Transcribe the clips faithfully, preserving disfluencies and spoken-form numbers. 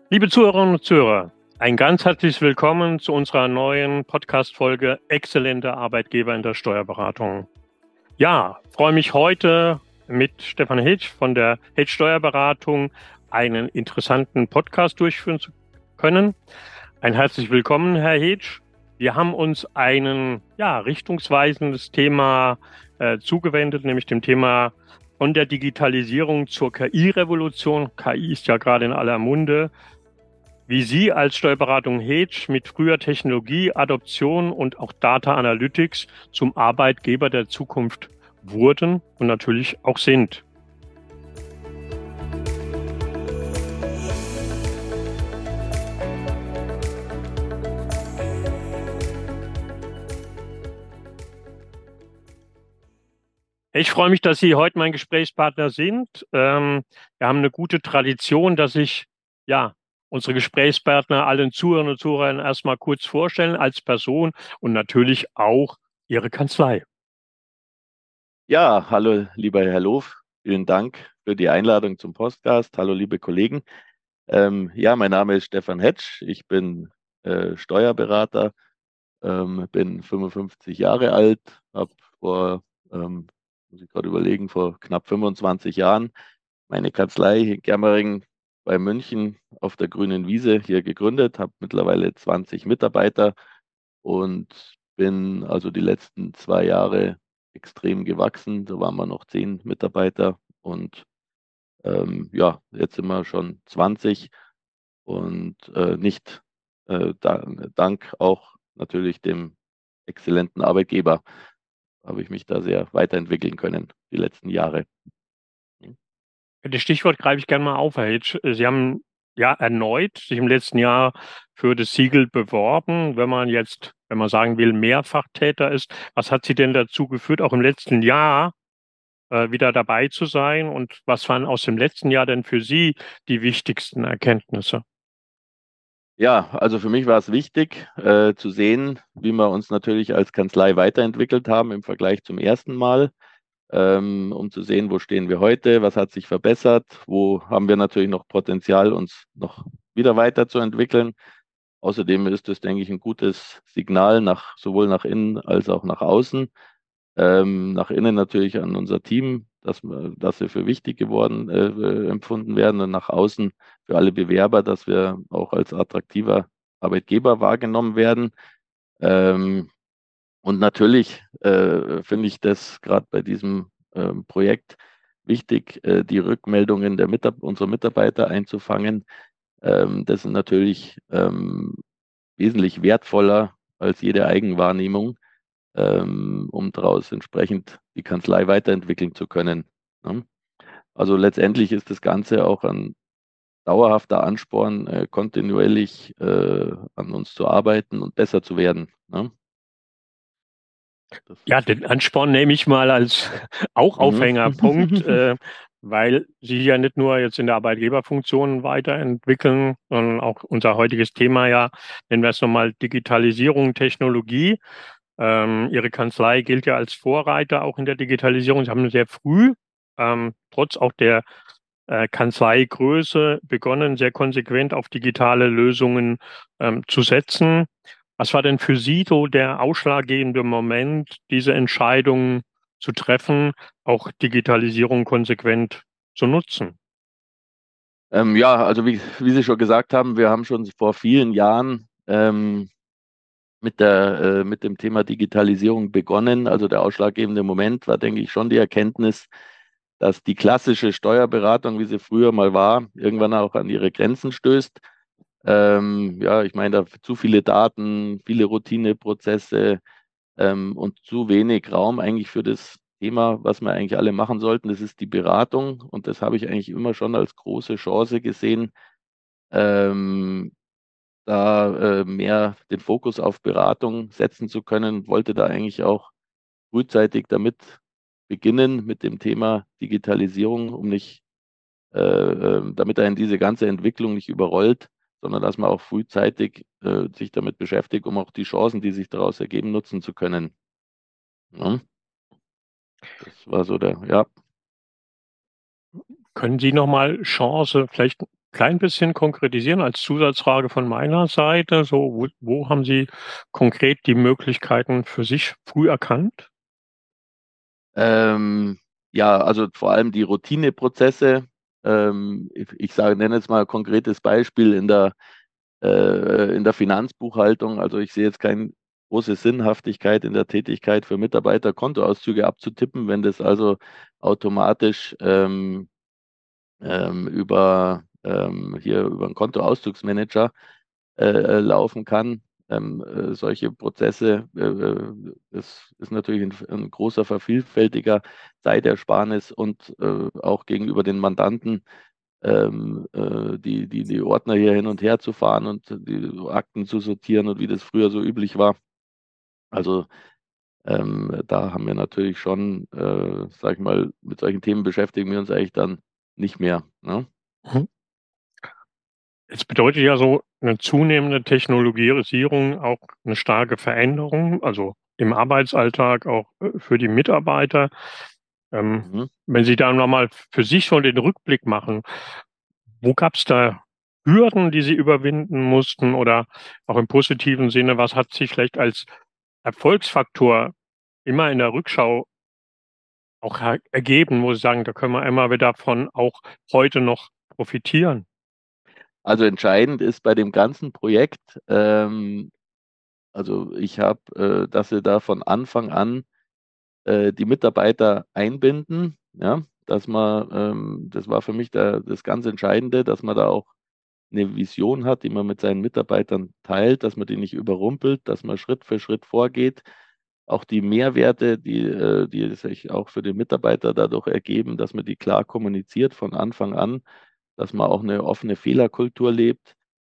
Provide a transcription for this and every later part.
Liebe Zuhörerinnen und Zuhörer, ein ganz herzliches Willkommen zu unserer neuen Podcast-Folge Exzellente Arbeitgeber in der Steuerberatung. Ja, freue mich heute mit Stefan Hitsch von der Hitsch Steuerberatung einen interessanten Podcast durchführen zu können. Ein herzlich willkommen, Herr Hitsch. Wir haben uns ein ja, richtungsweisendes Thema äh, zugewendet, nämlich dem Thema von der Digitalisierung zur K I-Revolution. K I ist ja gerade in aller Munde. Wie Sie als Steuerberatung Hitsch mit früher Technologie, Adoption und auch Data Analytics zum Arbeitgeber der Zukunft wurden und natürlich auch sind. Ich freue mich, dass Sie heute mein Gesprächspartner sind. Ähm, wir haben eine gute Tradition, dass ich ja unsere Gesprächspartner allen Zuhörern und Zuhörern erstmal kurz vorstellen als Person und natürlich auch Ihre Kanzlei. Ja, hallo lieber Herr Loof, vielen Dank für die Einladung zum Podcast. Hallo liebe Kollegen. Ähm, ja, mein Name ist Stefan Hetsch, ich bin äh, Steuerberater, ähm, bin fünfundfünfzig Jahre alt, habe vor, ähm, muss ich gerade überlegen, vor knapp fünfundzwanzig Jahren meine Kanzlei in Germering bei München auf der grünen Wiese hier gegründet, habe mittlerweile zwanzig Mitarbeiter und bin also die letzten zwei Jahre extrem gewachsen. Da waren wir noch zehn Mitarbeiter und ähm, ja, jetzt sind wir schon zwanzig und äh, nicht äh, da, dank auch natürlich dem exzellenten Arbeitgeber habe ich mich da sehr weiterentwickeln können die letzten Jahre. Das Stichwort greife ich gerne mal auf, Herr Hitsch. Sie haben ja erneut sich im letzten Jahr für das Siegel beworben. Wenn man jetzt, wenn man sagen will, Mehrfachtäter ist, was hat Sie denn dazu geführt, auch im letzten Jahr äh, wieder dabei zu sein? Und was waren aus dem letzten Jahr denn für Sie die wichtigsten Erkenntnisse? Ja, also für mich war es wichtig äh, zu sehen, wie wir uns natürlich als Kanzlei weiterentwickelt haben im Vergleich zum ersten Mal, ähm, um zu sehen, wo stehen wir heute, was hat sich verbessert, wo haben wir natürlich noch Potenzial, uns noch wieder weiterzuentwickeln. Außerdem ist es, denke ich, ein gutes Signal nach, sowohl nach innen als auch nach außen. Ähm, nach innen natürlich an unser Team, dass, wir- dass wir für wichtig geworden äh, äh, empfunden werden und nach außen für alle Bewerber, dass wir auch als attraktiver Arbeitgeber wahrgenommen werden. Ähm, und natürlich äh, finde ich das gerade bei diesem ähm, Projekt wichtig, äh, die Rückmeldungen der Mitab unserer Mitarbeiter einzufangen. Ähm, das ist natürlich ähm, wesentlich wertvoller als jede Eigenwahrnehmung, ähm, um daraus entsprechend die Kanzlei weiterentwickeln zu können. Ne? Also letztendlich ist das Ganze auch ein dauerhafter Ansporn, äh, kontinuierlich äh, an uns zu arbeiten und besser zu werden. Ne? Das, Ja, den Ansporn nehme ich mal als auch mhm. Aufhängerpunkt, äh, weil Sie ja nicht nur jetzt in der Arbeitgeberfunktion weiterentwickeln, sondern auch unser heutiges Thema ja, nennen wir es nochmal Digitalisierung, Technologie. Ähm, Ihre Kanzlei gilt ja als Vorreiter auch in der Digitalisierung. Sie haben sehr früh, ähm, trotz auch der äh, Kanzleigröße, begonnen, sehr konsequent auf digitale Lösungen ähm, zu setzen. Was war denn für Sie so der ausschlaggebende Moment, diese Entscheidung zu treffen, auch Digitalisierung konsequent zu nutzen? Ähm, ja, also wie, wie Sie schon gesagt haben, wir haben schon vor vielen Jahren ähm, mit der, äh, mit dem Thema Digitalisierung begonnen. Also der ausschlaggebende Moment war, denke ich, schon die Erkenntnis, dass die klassische Steuerberatung, wie sie früher mal war, irgendwann auch an ihre Grenzen stößt. Ähm, ja, ich meine, da zu viele Daten, viele Routineprozesse ähm, und zu wenig Raum eigentlich für das Thema, was wir eigentlich alle machen sollten. Das ist die Beratung und das habe ich eigentlich immer schon als große Chance gesehen, ähm, da äh, mehr den Fokus auf Beratung setzen zu können, wollte da eigentlich auch frühzeitig damit beginnen, mit dem Thema Digitalisierung, um nicht, äh, äh, damit er in diese ganze Entwicklung nicht überrollt, sondern dass man auch frühzeitig äh, sich damit beschäftigt, um auch die Chancen, die sich daraus ergeben, nutzen zu können. Ja, das war so der, ja. Können Sie nochmal Chance, vielleicht klein bisschen konkretisieren als Zusatzfrage von meiner Seite? So, wo, wo haben Sie konkret die Möglichkeiten für sich früh erkannt? Ähm, ja, also vor allem die Routineprozesse. Ähm, ich ich sage, nenne jetzt mal ein konkretes Beispiel in der, äh, in der Finanzbuchhaltung. Also ich sehe jetzt keine große Sinnhaftigkeit in der Tätigkeit für Mitarbeiter, Kontoauszüge abzutippen, wenn das also automatisch ähm, ähm, über ähm, hier über einen Kontoauszugsmanager äh, äh, laufen kann. Ähm, äh, solche Prozesse, äh, äh, das ist natürlich ein, ein großer Vervielfältiger, Zeitersparnis und äh, auch gegenüber den Mandanten, ähm, äh, die, die, die Ordner hier hin und her zu fahren und die Akten zu sortieren und wie das früher so üblich war. Also ähm, da haben wir natürlich schon, äh, sag ich mal, mit solchen Themen beschäftigen wir uns eigentlich dann nicht mehr. Ne? Mhm. Es bedeutet ja so eine zunehmende Technologisierung auch eine starke Veränderung, also im Arbeitsalltag, auch äh, für die Mitarbeiter. Ähm, Mhm. wenn Sie da noch mal für sich schon den Rückblick machen, wo gab es da Hürden, die Sie überwinden mussten oder auch im positiven Sinne, was hat sich vielleicht als Erfolgsfaktor immer in der Rückschau auch er ergeben, wo Sie sagen, da können wir immer wieder von auch heute noch profitieren? Also entscheidend ist bei dem ganzen Projekt, ähm, also ich habe, äh, dass wir da von Anfang an äh, die Mitarbeiter einbinden, ja, dass man, ähm, das war für mich da, das ganz Entscheidende, dass man da auch eine Vision hat, die man mit seinen Mitarbeitern teilt, dass man die nicht überrumpelt, dass man Schritt für Schritt vorgeht. Auch die Mehrwerte, die, äh, die sich auch für den Mitarbeiter dadurch ergeben, dass man die klar kommuniziert von Anfang an, dass man auch eine offene Fehlerkultur lebt.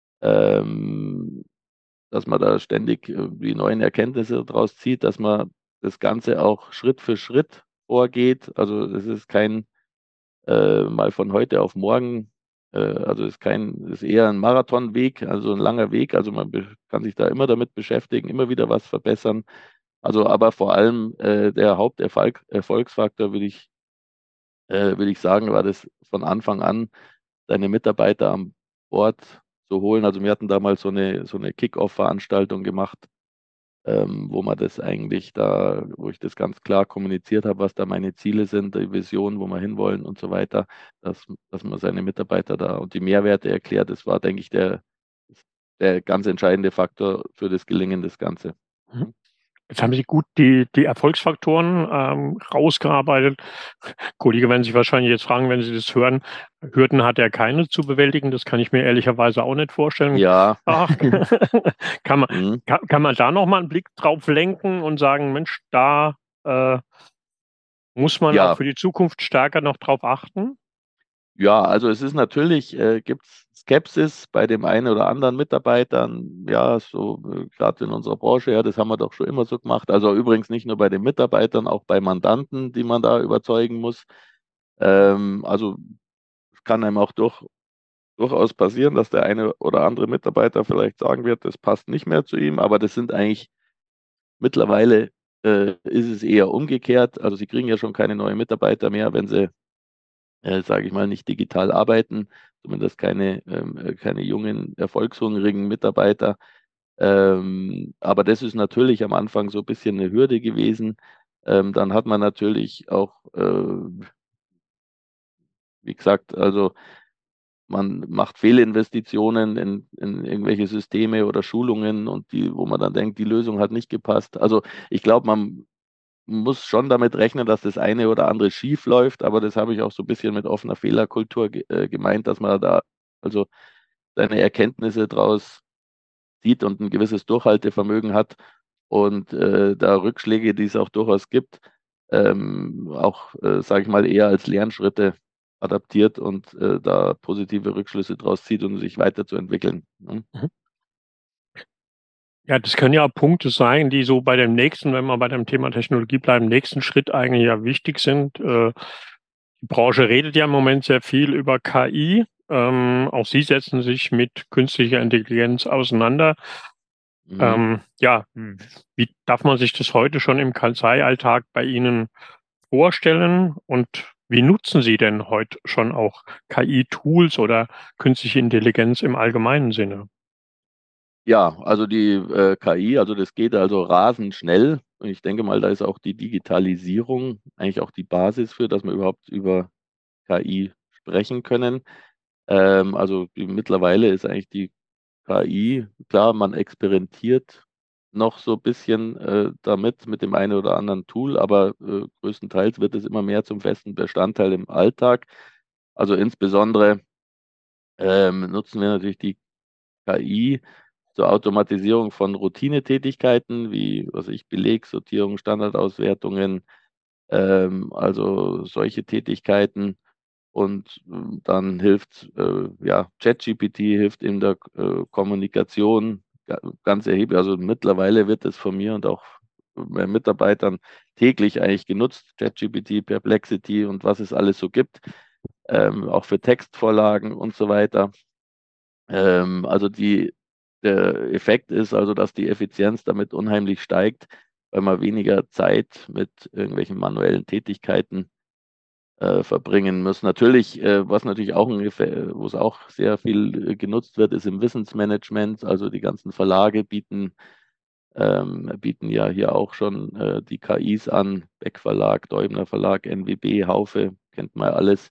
Ähm, Dass man da ständig äh, die neuen Erkenntnisse daraus zieht, dass man das Ganze auch Schritt für Schritt vorgeht. Also es ist kein äh, mal von heute auf morgen, äh, also es ist kein, es ist eher ein Marathonweg, also ein langer Weg. Also man be- kann sich da immer damit beschäftigen, immer wieder was verbessern. Also aber vor allem äh, der Haupterfolg, Erfolgsfaktor, würde ich, äh, würde ich sagen, war das von Anfang an, deine Mitarbeiter an Bord zu holen. Also wir hatten damals so eine, so eine Kick-Off-Veranstaltung gemacht, ähm, wo man das eigentlich da, wo ich das ganz klar kommuniziert habe, was da meine Ziele sind, die Vision, wo wir hinwollen und so weiter, dass, dass man seine Mitarbeiter da und die Mehrwerte erklärt. Das war, denke ich, der, der ganz entscheidende Faktor für das Gelingen des Ganzen. Mhm. Jetzt haben Sie gut die die Erfolgsfaktoren, ähm, rausgearbeitet. Kollege werden sich wahrscheinlich jetzt fragen, wenn Sie das hören, Hürden hat er keine zu bewältigen, das kann ich mir ehrlicherweise auch nicht vorstellen. Ja, Ach, kann man mhm. kann kann man da noch mal 'n Blick drauf lenken und sagen: „Mensch, da, äh, muss man auch Ja, für die Zukunft stärker noch drauf achten?“ ja, also es ist natürlich, äh, gibt es Skepsis bei dem einen oder anderen Mitarbeitern, ja, so äh, gerade in unserer Branche, ja, das haben wir doch schon immer so gemacht. Also übrigens nicht nur bei den Mitarbeitern, auch bei Mandanten, die man da überzeugen muss. Ähm, also es kann einem auch durch, durchaus passieren, dass der eine oder andere Mitarbeiter vielleicht sagen wird, das passt nicht mehr zu ihm, aber das sind eigentlich mittlerweile äh, ist es eher umgekehrt. Also sie kriegen ja schon keine neuen Mitarbeiter mehr, wenn sie äh, sage ich mal, nicht digital arbeiten, zumindest keine, ähm, äh, keine jungen, erfolgshungrigen Mitarbeiter. Ähm, aber das ist natürlich am Anfang so ein bisschen eine Hürde gewesen. Ähm, dann hat man natürlich auch, äh, wie gesagt, also man macht Fehlinvestitionen in, in irgendwelche Systeme oder Schulungen und die, wo man dann denkt, die Lösung hat nicht gepasst. Also ich glaube, man muss schon damit rechnen, dass das eine oder andere schief läuft, aber das habe ich auch so ein bisschen mit offener Fehlerkultur ge äh, gemeint, dass man da also seine Erkenntnisse draus sieht und ein gewisses Durchhaltevermögen hat und äh, da Rückschläge, die es auch durchaus gibt, ähm, auch, äh, sage ich mal, eher als Lernschritte adaptiert und äh, da positive Rückschlüsse draus zieht, um sich weiterzuentwickeln. Ne? Mhm. Ja, das können ja Punkte sein, die so bei dem nächsten, wenn wir bei dem Thema Technologie bleiben, nächsten Schritt eigentlich ja wichtig sind. Äh, die Branche redet ja im Moment sehr viel über K I. Ähm, auch Sie setzen sich mit künstlicher Intelligenz auseinander. Mhm. Ähm, ja, wie darf man sich das heute schon im Kanzleialltag bei Ihnen vorstellen? Und Wie nutzen Sie denn heute schon auch K I-Tools oder künstliche Intelligenz im allgemeinen Sinne? Ja, also die äh, K I, also das geht also rasend schnell. Und ich denke mal, da ist auch die Digitalisierung eigentlich auch die Basis für, dass wir überhaupt über K I sprechen können. Ähm, also die, mittlerweile ist eigentlich die K I, klar, man experimentiert noch so ein bisschen äh, damit, mit dem einen oder anderen Tool, aber äh, größtenteils wird es immer mehr zum festen Bestandteil im Alltag. Also insbesondere ähm, nutzen wir natürlich die K I zur Automatisierung von Routinetätigkeiten wie, was ich, Beleg, Sortierung, Standardauswertungen, ähm, also solche Tätigkeiten. Und äh, dann hilft, äh, ja, ChatGPT hilft in der äh, Kommunikation ga- ganz erheblich. Also mittlerweile wird es von mir und auch bei Mitarbeitern täglich eigentlich genutzt, ChatGPT, Perplexity und was es alles so gibt, ähm, auch für Textvorlagen und so weiter. Ähm, also die, der Effekt ist also, dass die Effizienz damit unheimlich steigt, weil man weniger Zeit mit irgendwelchen manuellen Tätigkeiten äh, verbringen muss. Natürlich, äh, was natürlich auch ein, Effe- wo es auch sehr viel äh, genutzt wird, ist im Wissensmanagement. Also die ganzen Verlage bieten, ähm, bieten ja hier auch schon äh, die K Is an. Beck Verlag, Deubner Verlag, N W B, Haufe, kennt man ja alles.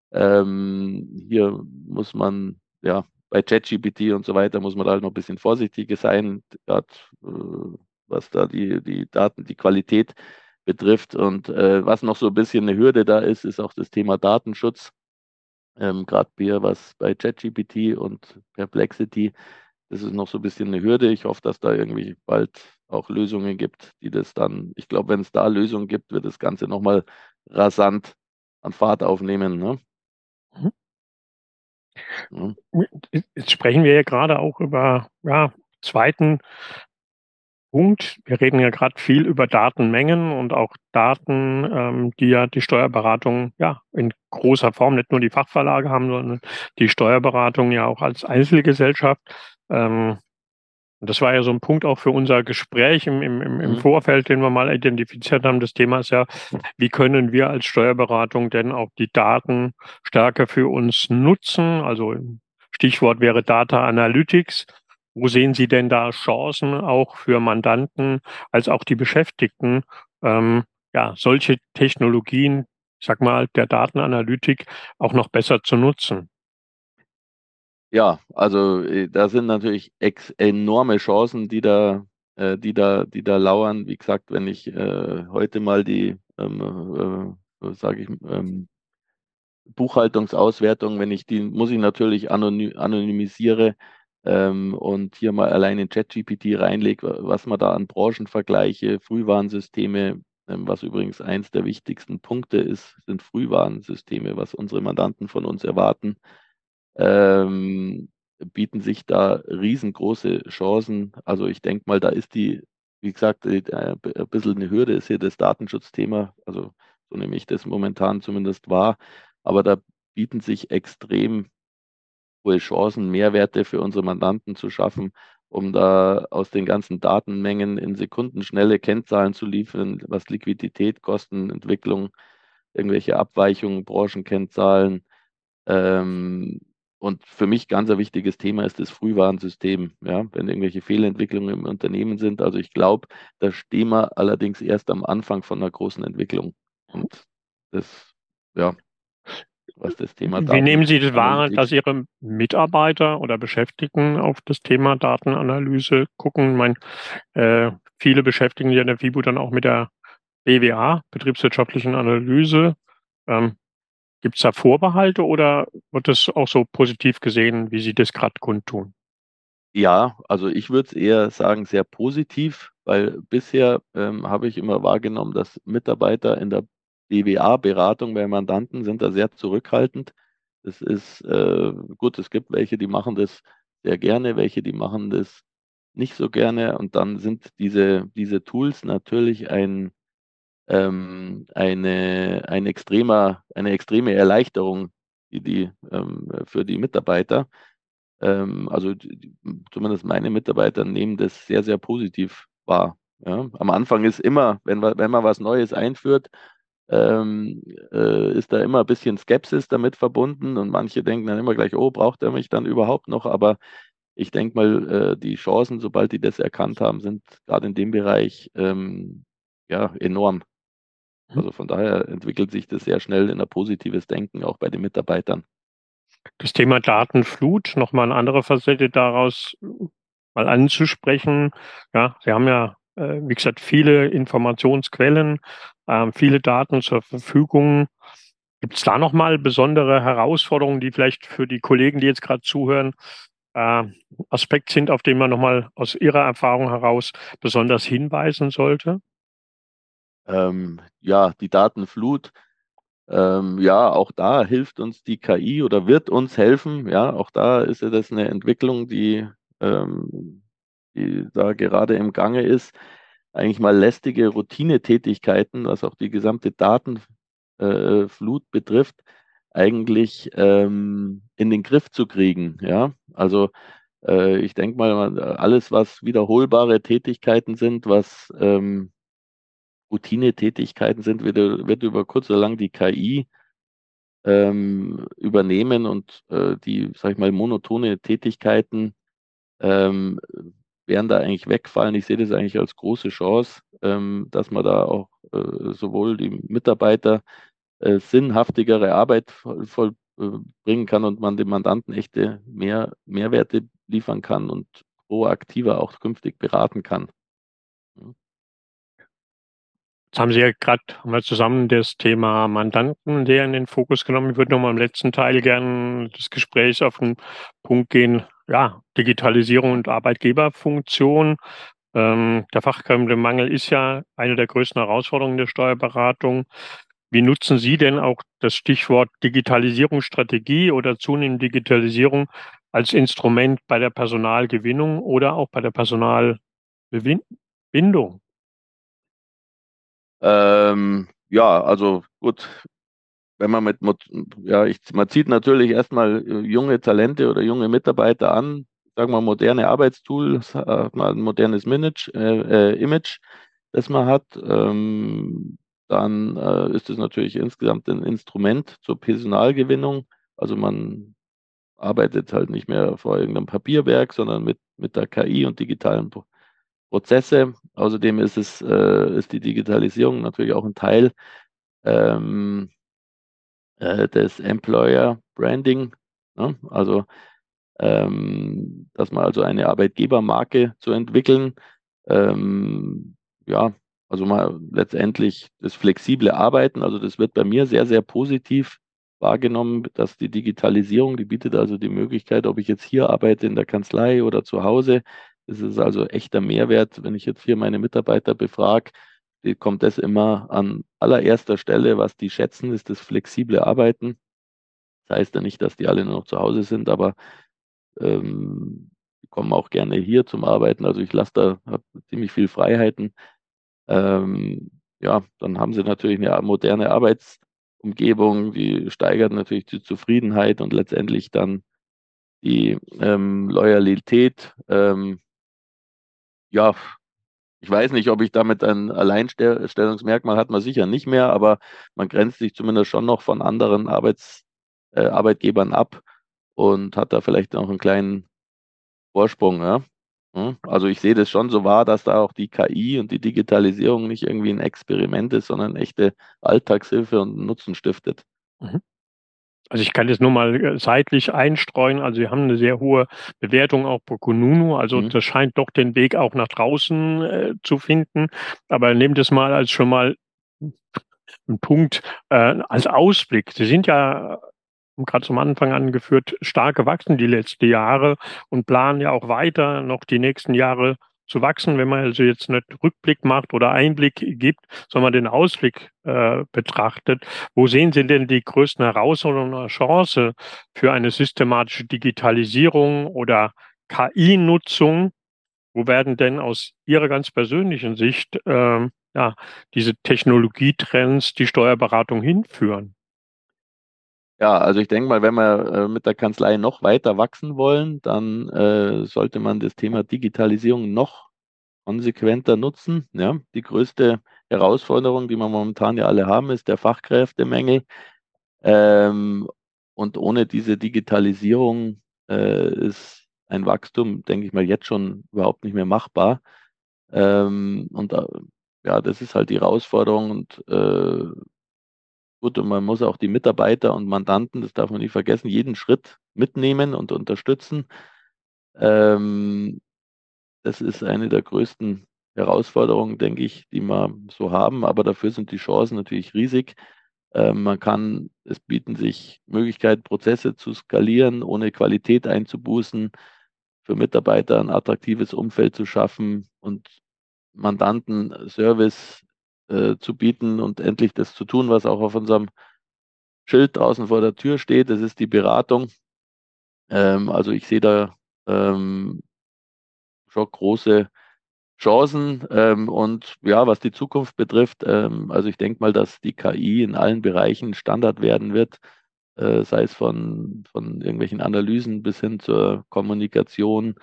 Ähm, hier muss man, ja, bei ChatGPT und so weiter muss man da halt noch ein bisschen vorsichtiger sein, grad, äh, was da die, die Daten, die Qualität betrifft. Und äh, was noch so ein bisschen eine Hürde da ist, ist auch das Thema Datenschutz. Ähm, gerade hier was bei ChatGPT und Perplexity, das ist noch so ein bisschen eine Hürde. Ich hoffe, dass da irgendwie bald auch Lösungen gibt, die das dann, ich glaube, wenn es da Lösungen gibt, wird das Ganze nochmal rasant an Fahrt aufnehmen. Ne? Mhm. Ja. Jetzt sprechen wir ja gerade auch über, ja, zweiten Punkt. Wir reden ja gerade viel über Datenmengen und auch Daten, ähm, die ja die Steuerberatung, ja, in großer Form, nicht nur die Fachverlage haben, sondern die Steuerberatung ja auch als Einzelgesellschaft. Ähm, und das war ja so ein Punkt auch für unser Gespräch im im im im Mhm. Vorfeld, den wir mal identifiziert haben. Das Thema ist ja: Wie können wir als Steuerberatung denn auch die Daten stärker für uns nutzen? Also, Stichwort wäre Data Analytics. Wo sehen Sie denn da Chancen auch für Mandanten als auch die Beschäftigten, ähm, ja, solche Technologien, ich sage mal, der Datenanalytik auch noch besser zu nutzen? Ja, also äh, da sind natürlich ex enorme Chancen, die da, äh, die da, die da lauern. Wie gesagt, wenn ich äh, heute mal die, ähm, äh, sage ich, ähm, Buchhaltungsauswertung, wenn ich die, muss ich natürlich anony anonymisiere ähm, und hier mal allein in ChatGPT reinlege, was man da an Branchenvergleiche, Frühwarnsysteme, ähm, was übrigens eins der wichtigsten Punkte ist, sind Frühwarnsysteme, was unsere Mandanten von uns erwarten, ähm, bieten sich da riesengroße Chancen. Also ich denke mal, da ist die, wie gesagt, äh, ein bisschen eine Hürde ist hier das Datenschutzthema. Also so nehme ich das momentan zumindest wahr. Aber da bieten sich extrem hohe Chancen, Mehrwerte für unsere Mandanten zu schaffen, um da aus den ganzen Datenmengen in Sekunden schnelle Kennzahlen zu liefern, was Liquidität, Kostenentwicklung, irgendwelche Abweichungen, Branchenkennzahlen, ähm, und für mich ganz ein wichtiges Thema ist das Frühwarnsystem, ja, wenn irgendwelche Fehlentwicklungen im Unternehmen sind. Also ich glaube, da stehen wir allerdings erst am Anfang von einer großen Entwicklung. Und das, ja, was das Thema Wie nehmen Sie das wahr, Datenanalytik. dass Ihre Mitarbeiter oder Beschäftigten auf das Thema Datenanalyse gucken? Ich meine, äh, viele beschäftigen sich ja in der FIBU dann auch mit der B W A, betriebswirtschaftlichen Analyse. Ähm, Gibt es da Vorbehalte oder wird das auch so positiv gesehen, wie Sie das gerade kundtun? Ja, also ich würde es eher sagen, sehr positiv, weil bisher ähm, habe ich immer wahrgenommen, dass Mitarbeiter in der B W A-Beratung bei Mandanten sind da sehr zurückhaltend. Das ist äh, gut, es gibt welche, die machen das sehr gerne, welche, die machen das nicht so gerne. Und dann sind diese, diese Tools natürlich ein, ähm, eine, ein extremer, eine extreme Erleichterung, die, die, ähm, für die Mitarbeiter. Ähm, also die, die, zumindest meine Mitarbeiter nehmen das sehr, sehr positiv wahr. Ja. Am Anfang ist immer, wenn, wir, wenn man was Neues einführt, ähm, äh, ist da immer ein bisschen Skepsis damit verbunden und manche denken dann immer gleich, oh, braucht er mich dann überhaupt noch? Aber ich denke mal, äh, die Chancen, sobald die das erkannt haben, sind gerade in dem Bereich ähm, ja, enorm. Mhm. Also von daher entwickelt sich das sehr schnell in ein positives Denken, auch bei den Mitarbeitern. Das Thema Datenflut, noch mal 'ne andere Facette daraus mal anzusprechen. Ja, Sie haben ja, äh, wie gesagt, viele Informationsquellen, ähm, viele Daten zur Verfügung. Gibt es da noch mal besondere Herausforderungen, die vielleicht für die Kollegen, die jetzt gerade zuhören, äh, Aspekt sind, auf den man noch mal aus Ihrer Erfahrung heraus besonders hinweisen sollte? Ähm, ja, die Datenflut, ähm, ja, auch da hilft uns die K I oder wird uns helfen. Ja, auch da ist ja das eine Entwicklung, die, ähm, die da gerade im Gange ist. Eigentlich mal lästige Routinetätigkeiten, was auch die gesamte Datenflut äh, Flut betrifft, eigentlich ähm, in den Griff zu kriegen. Ja, also äh, ich denke mal, man- alles, was wiederholbare Tätigkeiten sind, was ähm, Routinetätigkeiten sind, wird, wird über kurz oder lang die K I ähm, übernehmen und äh, die, sag ich mal, monotone Tätigkeiten ähm, werden da eigentlich wegfallen. Ich sehe das eigentlich als große Chance, ähm, dass man da auch äh, sowohl die Mitarbeiter äh, sinnhaftigere Arbeit voll, voll äh, bringen kann und man dem Mandanten echte mehr Mehrwerte liefern kann und proaktiver auch künftig beraten kann. Ja. Jetzt haben Sie ja gerade haben wir zusammen das Thema Mandanten sehr in den Fokus genommen. Ich würde noch mal im letzten Teil gern des Gesprächs auf den Punkt gehen, ja, Digitalisierung und Arbeitgeberfunktion. Ähm, der Fachkräftemangel ist ja eine der größten Herausforderungen der Steuerberatung. Wie nutzen Sie denn auch das Stichwort Digitalisierungsstrategie oder zunehmende Digitalisierung als Instrument bei der Personalgewinnung oder auch bei der Personalbindung? Ähm, ja, also gut, wenn man mit, Mot- ja, ich, man zieht natürlich erstmal äh, junge Talente oder junge Mitarbeiter an, sagen wir moderne Arbeitstools, hat man ein modernes Image, äh, äh, Image, das man hat. Ähm, dann äh, ist es natürlich insgesamt ein Instrument zur Personalgewinnung. Also man arbeitet halt nicht mehr vor irgendeinem Papierwerk, sondern mit, mit der K I und digitalen Pro Prozesse. Außerdem ist es, äh, ist die Digitalisierung natürlich auch ein Teil ähm, äh, des Employer Branding. Ne? Also, ähm, dass man also eine Arbeitgebermarke zu entwickeln. Ähm, ja, also mal letztendlich das flexible Arbeiten. Also das wird bei mir sehr, sehr positiv wahrgenommen, dass die Digitalisierung, die bietet also die Möglichkeit, ob ich jetzt hier arbeite in der Kanzlei oder zu Hause. Das ist also echter Mehrwert. Wenn ich jetzt hier meine Mitarbeiter befrage, die kommt das immer an allererster Stelle. Was die schätzen, ist das flexible Arbeiten. Das heißt ja nicht, dass die alle nur noch zu Hause sind, aber ähm, die kommen auch gerne hier zum Arbeiten. Also ich lasse da hab ziemlich viel Freiheiten. Ähm, ja, dann haben sie natürlich eine moderne Arbeitsumgebung, die steigert natürlich die Zufriedenheit und letztendlich dann die ähm, Loyalität. Ähm, ja, ich weiß nicht, ob ich damit ein Alleinstellungsmerkmal hat man sicher nicht mehr, aber man grenzt sich zumindest schon noch von anderen Arbeits, äh, Arbeitgebern ab und hat da vielleicht noch einen kleinen Vorsprung. Ja? Hm? Also ich sehe das schon so wahr, dass da auch die K I und die Digitalisierung nicht irgendwie ein Experiment ist, sondern echte Alltagshilfe und Nutzen stiftet. Mhm. Also, ich kann das nur mal, äh, seitlich einstreuen. Also, Sie haben eine sehr hohe Bewertung auch bei Kununu. Also, Hm? das scheint doch den Weg auch nach draußen, äh, zu finden. Aber nehmt es mal als schon mal 'n Punkt, äh, als Ausblick. Sie sind ja, haben grad zum Anfang angeführt, stark gewachsen die letzten Jahre und planen ja auch weiter noch die nächsten Jahre zu wachsen. Wenn man also jetzt nicht Rückblick macht oder Einblick gibt, sondern den Ausblick, äh, betrachtet. Wo sehen Sie denn die größten Herausforderungen oder Chance für eine systematische Digitalisierung oder K I-Nutzung? Wo werden denn aus Ihrer ganz persönlichen Sicht, ähm, ja, diese Technologietrends die Steuerberatung hinführen? Ja, also ich denke mal, wenn wir äh, mit der Kanzlei noch weiter wachsen wollen, dann äh, sollte man das Thema Digitalisierung noch konsequenter nutzen. Ja? Die größte Herausforderung, die wir momentan ja alle haben, ist der Fachkräftemangel. Ähm, und ohne diese Digitalisierung äh, ist ein Wachstum, denke ich mal, jetzt schon überhaupt nicht mehr machbar. Ähm, und äh, ja, das ist halt die Herausforderung. Und äh, gut, und man muss auch die Mitarbeiter und Mandanten, das darf man nicht vergessen, jeden Schritt mitnehmen und unterstützen. Ähm, das ist eine der größten Herausforderungen, denke ich, die wir so haben. Aber dafür sind die Chancen natürlich riesig. Ähm, man kann, es bieten sich Möglichkeiten, Prozesse zu skalieren, ohne Qualität einzubußen, für Mitarbeiter ein attraktives Umfeld zu schaffen und Mandanten Service äh, zu bieten und endlich das zu tun, was auch auf unserem Schild draußen vor der Tür steht. Das ist die Beratung. Ähm, also ich sehe da ähm, schon große Chancen. Ähm, und ja, was die Zukunft betrifft, ähm, also ich denke mal, dass die K I in allen Bereichen Standard werden wird, äh, sei es von, von irgendwelchen Analysen bis hin zur Kommunikation,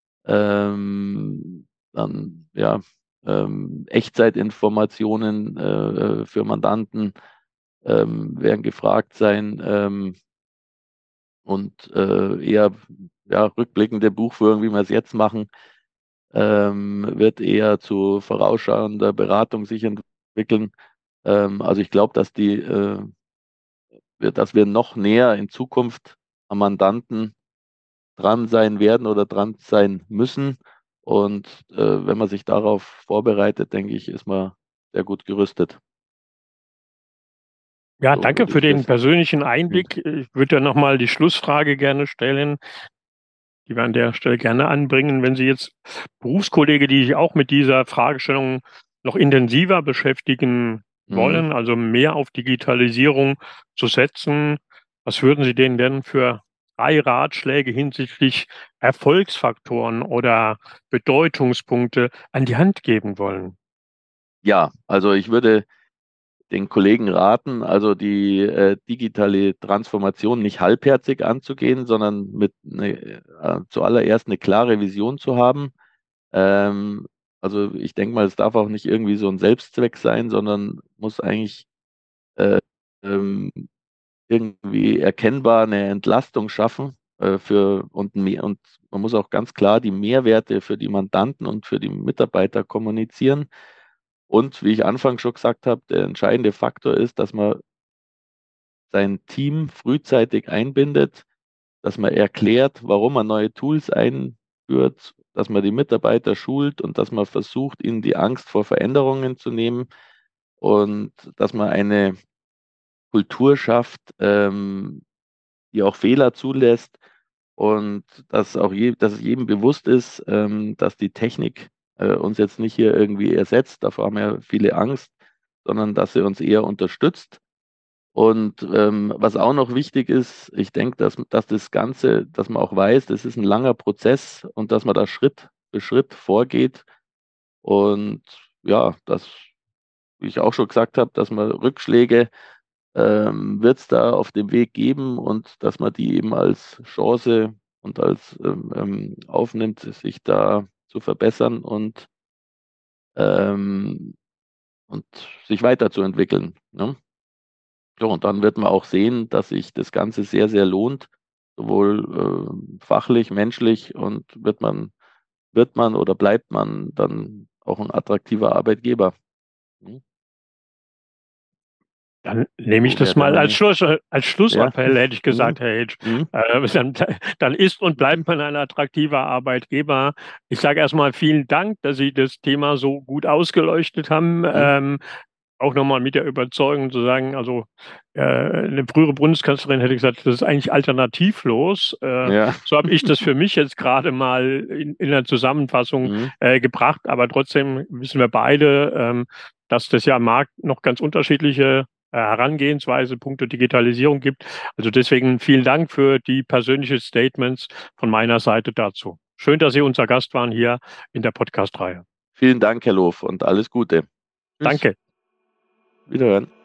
ähm, dann ja, ähm, Echtzeitinformationen äh, für Mandanten ähm, werden gefragt sein, ähm, und äh, eher ja, rückblickende Buchführung, wie wir es jetzt machen, ähm, wird eher zu vorausschauender Beratung sich entwickeln. Ähm, also ich glaube, dass die, äh, wir- dass wir noch näher in Zukunft am Mandanten dran sein werden oder dran sein müssen. Und äh, wenn man sich darauf vorbereitet, denke ich, ist man sehr gut gerüstet. Ja, So danke würde für ich den das. persönlichen Hm. Einblick. Ich würde ja nochmal die Schlussfrage gerne stellen, die wir an der Stelle gerne anbringen. Wenn Sie jetzt Berufskollege, die sich auch mit dieser Fragestellung noch intensiver beschäftigen Hm. wollen, also mehr auf Digitalisierung zu setzen, was würden Sie denen denn für drei Ratschläge hinsichtlich Erfolgsfaktoren oder Bedeutungspunkte an die Hand geben wollen? Ja, also ich würde den Kollegen raten, also die äh, digitale Transformation nicht halbherzig anzugehen, sondern mit ne, äh, zuallererst eine klare Vision zu haben. Ähm, also ich denke mal, es darf auch nicht irgendwie so ein Selbstzweck sein, sondern muss eigentlich äh, ähm, irgendwie erkennbar eine Entlastung schaffen äh, für und, mehr, und man muss auch ganz klar die Mehrwerte für die Mandanten und für die Mitarbeiter kommunizieren. Und wie ich anfangs schon gesagt habe, der entscheidende Faktor ist, dass man sein Team frühzeitig einbindet, dass man erklärt, warum man neue Tools einführt, dass man die Mitarbeiter schult und dass man versucht, ihnen die Angst vor Veränderungen zu nehmen und dass man eine Kultur schafft, ähm, die auch Fehler zulässt und dass auch je, dass es jedem bewusst ist, ähm, dass die Technik äh, uns jetzt nicht hier irgendwie ersetzt, davor haben ja viele Angst, sondern dass sie uns eher unterstützt. Und ähm, was auch noch wichtig ist, ich denke, dass, dass das Ganze, dass man auch weiß, das ist ein langer Prozess und dass man da Schritt für Schritt vorgeht. Und ja, das, wie ich auch schon gesagt habe, dass man Rückschläge ähm, wird es da auf dem Weg geben und dass man die eben als Chance und als ähm, ähm, aufnimmt, sich da zu verbessern und, ähm, und sich weiterzuentwickeln. Ne? So, und dann wird man auch sehen, dass sich das Ganze sehr, sehr lohnt, sowohl äh, fachlich, menschlich und wird man, wird man oder bleibt man dann auch ein attraktiver Arbeitgeber. Hm? Dann nehme ich So das wäre mal als meine, Schluss, als ja. Schlussappell, hätte ich Hm? gesagt, Herr Hedge. Hm? Äh, dann, dann ist und Hm? bleibt man ein attraktiver Arbeitgeber. Ich sage erstmal vielen Dank, dass Sie das Thema so gut ausgeleuchtet haben. Hm? Ähm, auch nochmal mit der Überzeugung zu sagen, also äh, eine frühere Bundeskanzlerin hätte gesagt, das ist eigentlich alternativlos. Äh, Ja. so habe ich das für mich jetzt gerade mal in, in der Zusammenfassung Hm? äh, gebracht. Aber trotzdem wissen wir beide, ähm, dass das ja am Markt noch ganz unterschiedliche äh, Herangehensweise, Punkte Digitalisierung gibt. Also deswegen vielen Dank für die persönlichen Statements von meiner Seite dazu. Schön, dass Sie unser Gast waren hier in der Podcast-Reihe. Vielen Dank, Herr Loof, und alles Gute. Tschüss. Danke. Wiederhören.